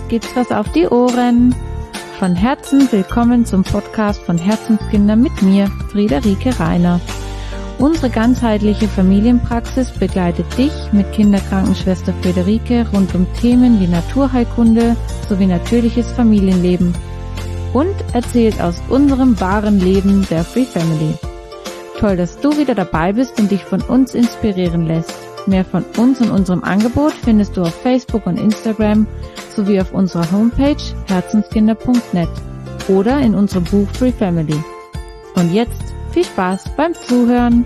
gibt's was auf die Ohren. Von Herzen willkommen zum Podcast von Herzenskinder mit mir, Friederike Rainer. Unsere ganzheitliche Familienpraxis begleitet dich mit Kinderkrankenschwester Friederike rund um Themen wie Naturheilkunde sowie natürliches Familienleben und erzählt aus unserem wahren Leben der Free Family. Toll, dass du wieder dabei bist und dich von uns inspirieren lässt. Mehr von uns und unserem Angebot findest du auf Facebook und Instagram sowie auf unserer Homepage herzenskinder.net oder in unserem Buch Free Family. Und jetzt viel Spaß beim Zuhören.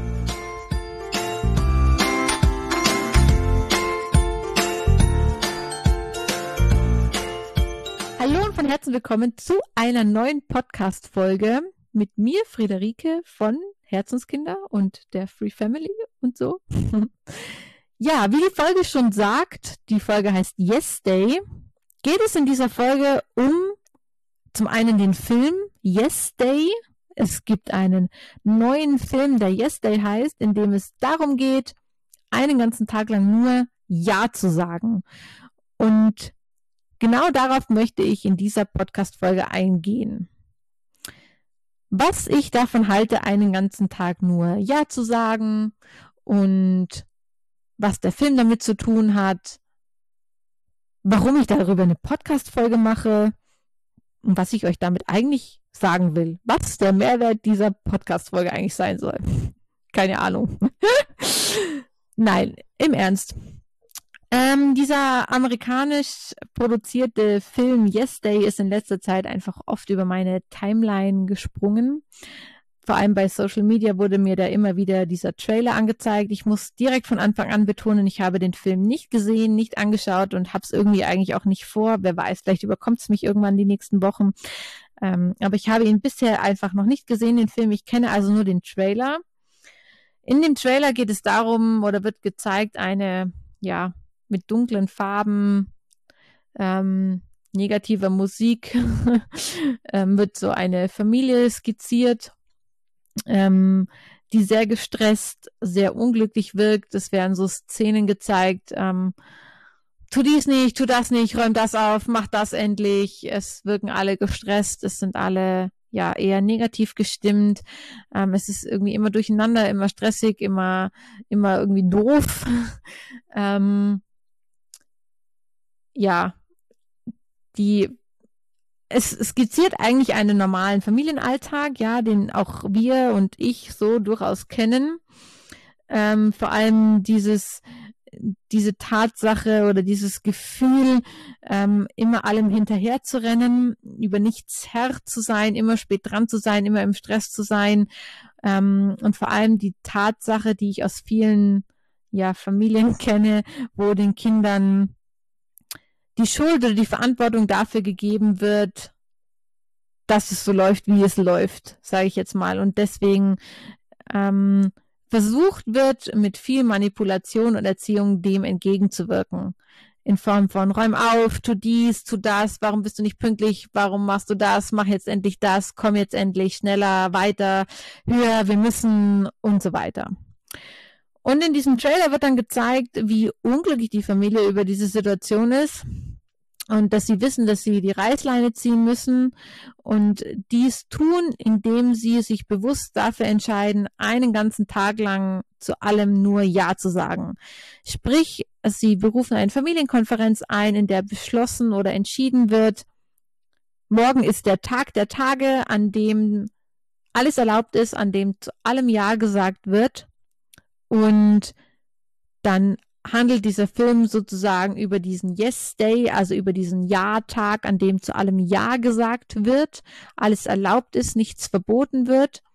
Hallo und von Herzen willkommen zu einer neuen Podcast-Folge mit mir, Friederike von Herzenskinder und der Free Family und so. Ja, wie die Folge schon sagt, die Folge heißt Yes Day, geht es in dieser Folge um zum einen den Film Yes Day. Es gibt einen neuen Film, der Yes Day heißt, in dem es darum geht, einen ganzen Tag lang nur Ja zu sagen. Und genau darauf möchte ich in dieser Podcast-Folge eingehen. Was ich davon halte, einen ganzen Tag nur Ja zu sagen und was der Film damit zu tun hat, warum ich darüber eine Podcast-Folge mache und was ich euch damit eigentlich sagen will, was der Mehrwert dieser Podcast-Folge eigentlich sein soll. Keine Ahnung. Nein, im Ernst. Dieser amerikanisch produzierte Film Yes Day ist in letzter Zeit einfach oft über meine Timeline gesprungen. Vor allem bei Social Media wurde mir da immer wieder dieser Trailer angezeigt. Ich muss direkt von Anfang an betonen, ich habe den Film nicht gesehen, nicht angeschaut und habe es irgendwie eigentlich auch nicht vor. Wer weiß, vielleicht überkommt es mich irgendwann die nächsten Wochen. Aber ich habe ihn bisher einfach noch nicht gesehen, den Film. Ich kenne also nur den Trailer. In dem Trailer geht es darum, oder wird gezeigt, eine, ja, mit dunklen Farben, negativer Musik, wird so eine Familie skizziert, die sehr gestresst, sehr unglücklich wirkt. Es werden so Szenen gezeigt, tu dies nicht, tu das nicht, räum das auf, mach das endlich. Es wirken alle gestresst, es sind alle ja eher negativ gestimmt. Es ist irgendwie immer durcheinander, immer stressig, immer irgendwie doof. Ja, es skizziert eigentlich einen normalen Familienalltag, ja, den auch wir und ich so durchaus kennen. Vor allem diese Tatsache oder dieses Gefühl, immer allem hinterher zu rennen, über nichts Herr zu sein, immer spät dran zu sein, immer im Stress zu sein. Und vor allem die Tatsache, die ich aus vielen Familien kenne, wo den Kindern die Schuld oder die Verantwortung dafür gegeben wird, dass es so läuft, wie es läuft, sage ich jetzt mal. Und deswegen versucht wird, mit viel Manipulation und Erziehung dem entgegenzuwirken. In Form von räum auf, tu dies, tu das, warum bist du nicht pünktlich, warum machst du das, mach jetzt endlich das, komm jetzt endlich schneller, weiter, höher, wir müssen und so weiter. Und in diesem Trailer wird dann gezeigt, wie unglücklich die Familie über diese Situation ist und dass sie wissen, dass sie die Reißleine ziehen müssen und dies tun, indem sie sich bewusst dafür entscheiden, einen ganzen Tag lang zu allem nur Ja zu sagen. Sprich, sie berufen eine Familienkonferenz ein, in der beschlossen oder entschieden wird, morgen ist der Tag der Tage, an dem alles erlaubt ist, an dem zu allem Ja gesagt wird. Und dann handelt dieser Film sozusagen über diesen Yes Day, also über diesen Ja-Tag, an dem zu allem Ja gesagt wird, alles erlaubt ist, nichts verboten wird.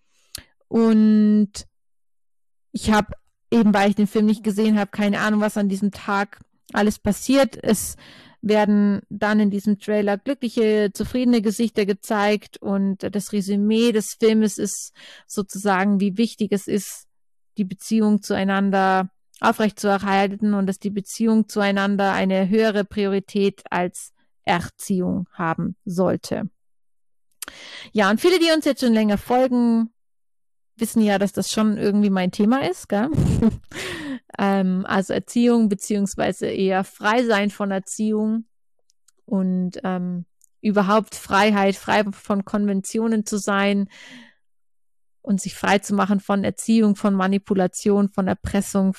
Und ich habe eben, weil ich den Film nicht gesehen habe, keine Ahnung, was an diesem Tag alles passiert. Es werden dann in diesem Trailer glückliche, zufriedene Gesichter gezeigt und das Resümee des Filmes ist sozusagen, wie wichtig es ist, die Beziehung zueinander aufrechtzuerhalten und dass die Beziehung zueinander eine höhere Priorität als Erziehung haben sollte. Ja, und viele, die uns jetzt schon länger folgen, wissen ja, dass das schon irgendwie mein Thema ist, gell? Also Erziehung beziehungsweise eher Freisein von Erziehung. und überhaupt Freiheit, frei von Konventionen zu sein und sich frei zu machen von Erziehung, von Manipulation, von Erpressung,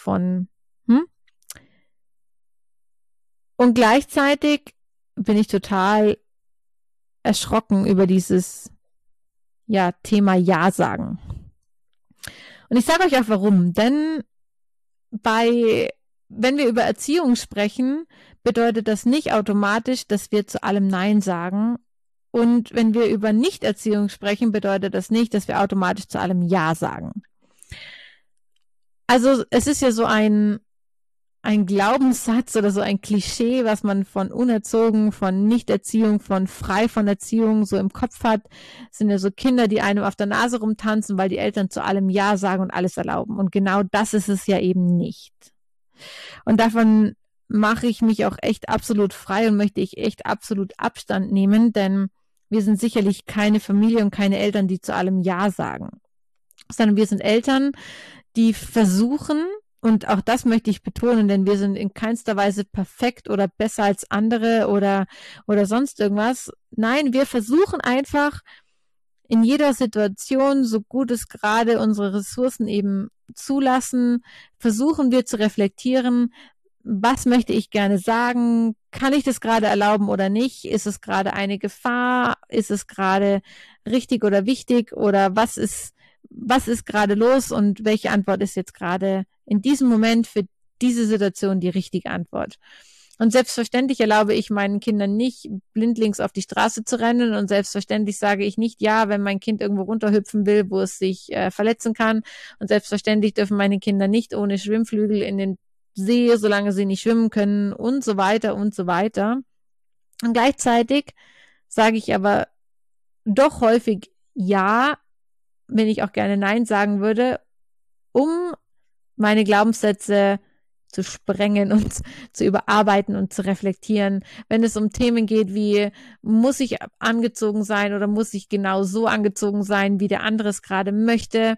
Und gleichzeitig bin ich total erschrocken über dieses Thema Ja sagen. Und ich sage euch auch warum. Denn wenn wir über Erziehung sprechen, bedeutet das nicht automatisch, dass wir zu allem Nein sagen. Und wenn wir über Nichterziehung sprechen, bedeutet das nicht, dass wir automatisch zu allem Ja sagen. Also es ist ja so ein Glaubenssatz oder so ein Klischee, was man von unerzogen, von Nichterziehung, von frei von Erziehung so im Kopf hat, sind ja so Kinder, die einem auf der Nase rumtanzen, weil die Eltern zu allem Ja sagen und alles erlauben. Und genau das ist es ja eben nicht. Und davon mache ich mich auch echt absolut frei und möchte ich echt absolut Abstand nehmen, denn wir sind sicherlich keine Familie und keine Eltern, die zu allem Ja sagen, sondern wir sind Eltern, die versuchen, und auch das möchte ich betonen, denn wir sind in keinster Weise perfekt oder besser als andere oder sonst irgendwas. Nein, wir versuchen einfach in jeder Situation, so gut es gerade unsere Ressourcen eben zulassen, versuchen wir zu reflektieren, was möchte ich gerne sagen? Kann ich das gerade erlauben oder nicht? Ist es gerade eine Gefahr? Ist es gerade richtig oder wichtig? Oder was ist gerade los und welche Antwort ist jetzt gerade in diesem Moment für diese Situation die richtige Antwort? Und selbstverständlich erlaube ich meinen Kindern nicht, blindlings auf die Straße zu rennen, und selbstverständlich sage ich nicht ja, wenn mein Kind irgendwo runterhüpfen will, wo es sich verletzen kann, und selbstverständlich dürfen meine Kinder nicht ohne Schwimmflügel in den See, solange sie nicht schwimmen können, und so weiter und so weiter. Und gleichzeitig sage ich aber doch häufig ja, wenn ich auch gerne Nein sagen würde, um meine Glaubenssätze zu sprengen und zu überarbeiten und zu reflektieren. Wenn es um Themen geht wie, muss ich angezogen sein oder muss ich genau so angezogen sein, wie der andere es gerade möchte?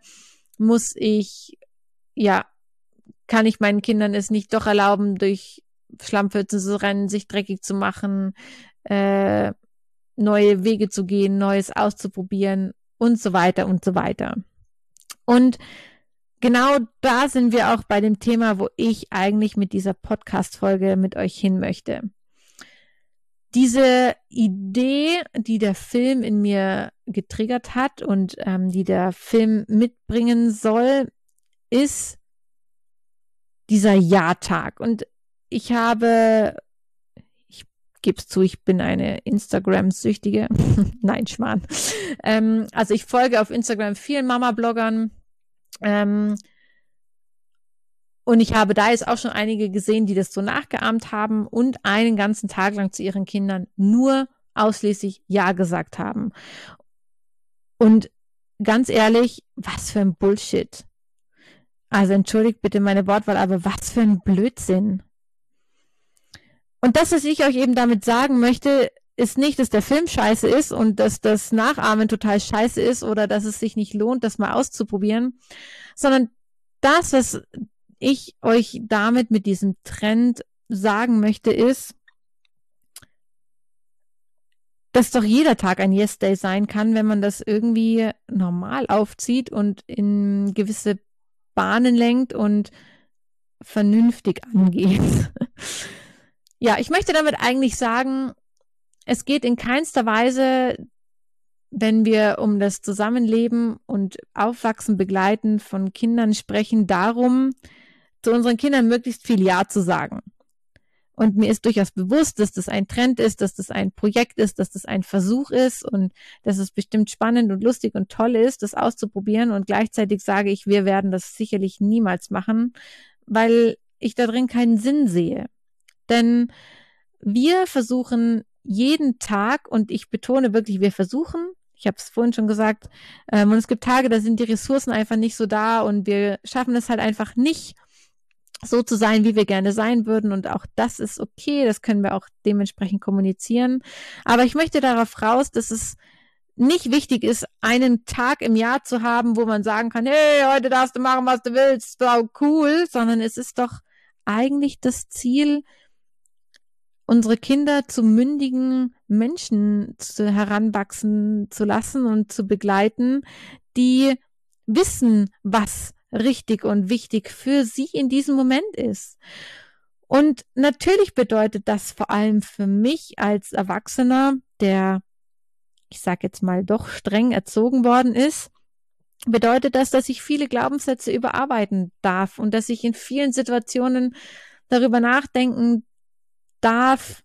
Kann ich meinen Kindern es nicht doch erlauben, durch Schlammpfützen zu rennen, sich dreckig zu machen, neue Wege zu gehen, Neues auszuprobieren und so weiter und so weiter. Und genau da sind wir auch bei dem Thema, wo ich eigentlich mit dieser Podcast-Folge mit euch hin möchte. Diese Idee, die der Film in mir getriggert hat und die der Film mitbringen soll, ist dieser Ja-Tag. Und ich gebe es zu, ich bin eine Instagram-Süchtige. Nein, Schmarrn. Also ich folge auf Instagram vielen Mama-Bloggern. Und ich habe da jetzt auch schon einige gesehen, die das so nachgeahmt haben und einen ganzen Tag lang zu ihren Kindern nur ausschließlich Ja gesagt haben. Und ganz ehrlich, was für ein Bullshit. Also entschuldigt bitte meine Wortwahl, aber was für ein Blödsinn. Und das, was ich euch eben damit sagen möchte, ist nicht, dass der Film scheiße ist und dass das Nachahmen total scheiße ist oder dass es sich nicht lohnt, das mal auszuprobieren, sondern das, was ich euch damit mit diesem Trend sagen möchte, ist, dass doch jeder Tag ein Yes-Day sein kann, wenn man das irgendwie normal aufzieht und in gewisse Bahnen lenkt und vernünftig angeht. Ja, ich möchte damit eigentlich sagen, es geht in keinster Weise, wenn wir um das Zusammenleben und Aufwachsen, Begleiten von Kindern sprechen, darum, zu unseren Kindern möglichst viel Ja zu sagen. Und mir ist durchaus bewusst, dass das ein Trend ist, dass das ein Projekt ist, dass das ein Versuch ist und dass es bestimmt spannend und lustig und toll ist, das auszuprobieren. Und gleichzeitig sage ich, wir werden das sicherlich niemals machen, weil ich da drin keinen Sinn sehe. Denn wir versuchen jeden Tag, und ich betone wirklich, wir versuchen, ich habe es vorhin schon gesagt, und es gibt Tage, da sind die Ressourcen einfach nicht so da und wir schaffen es halt einfach nicht, so zu sein, wie wir gerne sein würden, und auch das ist okay, das können wir auch dementsprechend kommunizieren. Aber ich möchte darauf raus, dass es nicht wichtig ist, einen Tag im Jahr zu haben, wo man sagen kann, hey, heute darfst du machen, was du willst, wow, cool, sondern es ist doch eigentlich das Ziel, unsere Kinder zu mündigen Menschen heranwachsen zu lassen und zu begleiten, die wissen, was richtig und wichtig für sie in diesem Moment ist. Und natürlich bedeutet das vor allem für mich als Erwachsener, der, ich sage jetzt mal, doch streng erzogen worden ist, bedeutet das, dass ich viele Glaubenssätze überarbeiten darf und dass ich in vielen Situationen darüber nachdenken darf,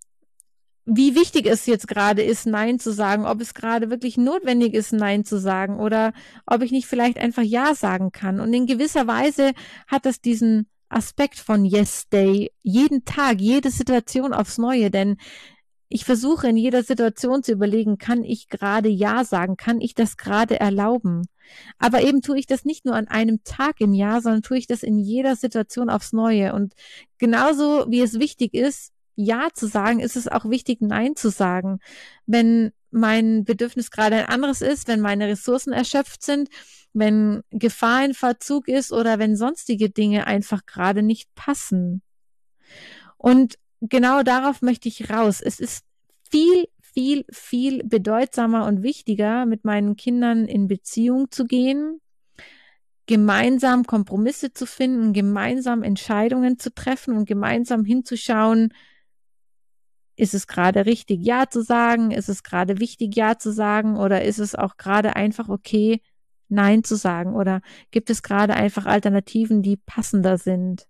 wie wichtig es jetzt gerade ist, Nein zu sagen, ob es gerade wirklich notwendig ist, Nein zu sagen oder ob ich nicht vielleicht einfach Ja sagen kann. Und in gewisser Weise hat das diesen Aspekt von Yes Day jeden Tag, jede Situation aufs Neue, denn ich versuche in jeder Situation zu überlegen, kann ich gerade Ja sagen, kann ich das gerade erlauben? Aber eben tue ich das nicht nur an einem Tag im Jahr, sondern tue ich das in jeder Situation aufs Neue. Und genauso wie es wichtig ist, Ja zu sagen, ist es auch wichtig, Nein zu sagen. Wenn mein Bedürfnis gerade ein anderes ist, wenn meine Ressourcen erschöpft sind, wenn Gefahr in Verzug ist oder wenn sonstige Dinge einfach gerade nicht passen. Und genau darauf möchte ich raus. Es ist viel, viel, viel bedeutsamer und wichtiger, mit meinen Kindern in Beziehung zu gehen, gemeinsam Kompromisse zu finden, gemeinsam Entscheidungen zu treffen und gemeinsam hinzuschauen, ist es gerade richtig, Ja zu sagen? Ist es gerade wichtig, Ja zu sagen? Oder ist es auch gerade einfach okay, Nein zu sagen? Oder gibt es gerade einfach Alternativen, die passender sind?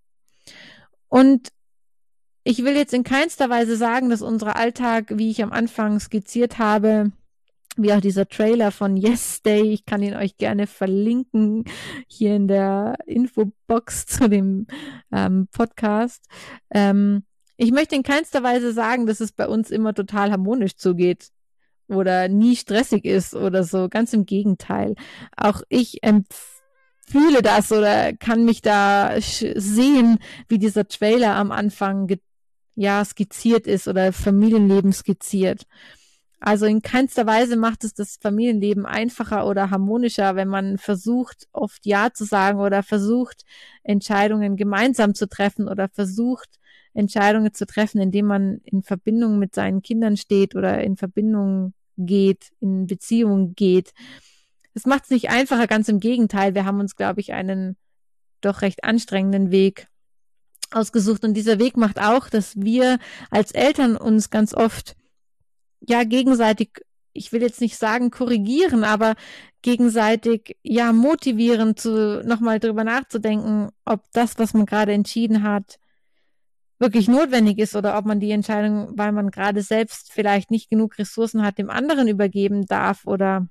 Und ich will jetzt in keinster Weise sagen, dass unser Alltag, wie ich am Anfang skizziert habe, wie auch dieser Trailer von Yes Day, ich kann ihn euch gerne verlinken, hier in der Infobox zu dem Podcast. Ich möchte in keinster Weise sagen, dass es bei uns immer total harmonisch zugeht oder nie stressig ist oder so. Ganz im Gegenteil. Auch ich fühle das oder kann mich da sehen, wie dieser Trailer am Anfang skizziert ist oder Familienleben skizziert. Also in keinster Weise macht es das Familienleben einfacher oder harmonischer, wenn man versucht, oft Ja zu sagen oder versucht, Entscheidungen gemeinsam zu treffen oder versucht, Entscheidungen zu treffen, indem man in Verbindung mit seinen Kindern steht oder in Verbindung geht, in Beziehung geht. Das macht es nicht einfacher, ganz im Gegenteil. Wir haben uns, glaube ich, einen doch recht anstrengenden Weg ausgesucht. Und dieser Weg macht auch, dass wir als Eltern uns ganz oft gegenseitig, ich will jetzt nicht sagen korrigieren, aber gegenseitig motivieren, nochmal drüber nachzudenken, ob das, was man gerade entschieden hat, wirklich notwendig ist oder ob man die Entscheidung, weil man gerade selbst vielleicht nicht genug Ressourcen hat, dem anderen übergeben darf oder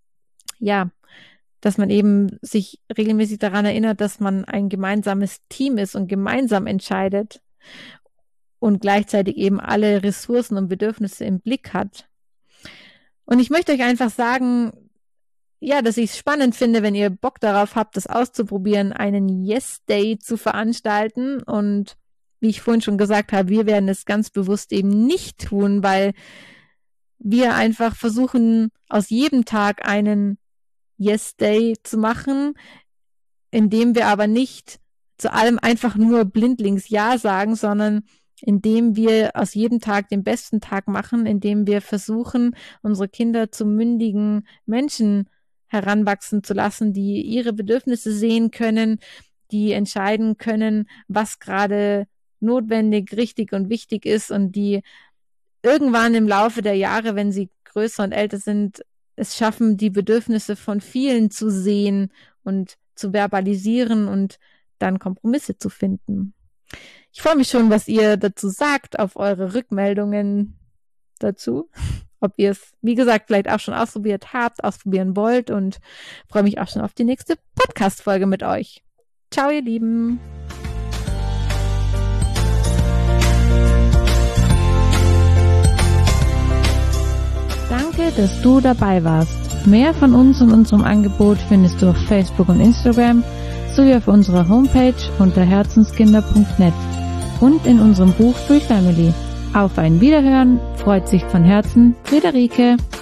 dass man eben sich regelmäßig daran erinnert, dass man ein gemeinsames Team ist und gemeinsam entscheidet und gleichzeitig eben alle Ressourcen und Bedürfnisse im Blick hat. Und ich möchte euch einfach sagen, dass ich es spannend finde, wenn ihr Bock darauf habt, das auszuprobieren, einen Yes-Day zu veranstalten. Und wie ich vorhin schon gesagt habe, wir werden es ganz bewusst eben nicht tun, weil wir einfach versuchen, aus jedem Tag einen Yes-Day zu machen, indem wir aber nicht zu allem einfach nur blindlings Ja sagen, sondern indem wir aus jedem Tag den besten Tag machen, indem wir versuchen, unsere Kinder zu mündigen Menschen heranwachsen zu lassen, die ihre Bedürfnisse sehen können, die entscheiden können, was gerade notwendig, richtig und wichtig ist und die irgendwann im Laufe der Jahre, wenn sie größer und älter sind, es schaffen, die Bedürfnisse von vielen zu sehen und zu verbalisieren und dann Kompromisse zu finden. Ich freue mich schon, was ihr dazu sagt, auf eure Rückmeldungen dazu. Ob ihr es, wie gesagt, vielleicht auch schon ausprobiert habt, ausprobieren wollt und freue mich auch schon auf die nächste Podcast-Folge mit euch. Ciao, ihr Lieben. Danke, dass du dabei warst. Mehr von uns und unserem Angebot findest du auf Facebook und Instagram sowie auf unserer Homepage unter herzenskinder.net und in unserem Buch Free Family. Auf ein Wiederhören freut sich von Herzen Friederike.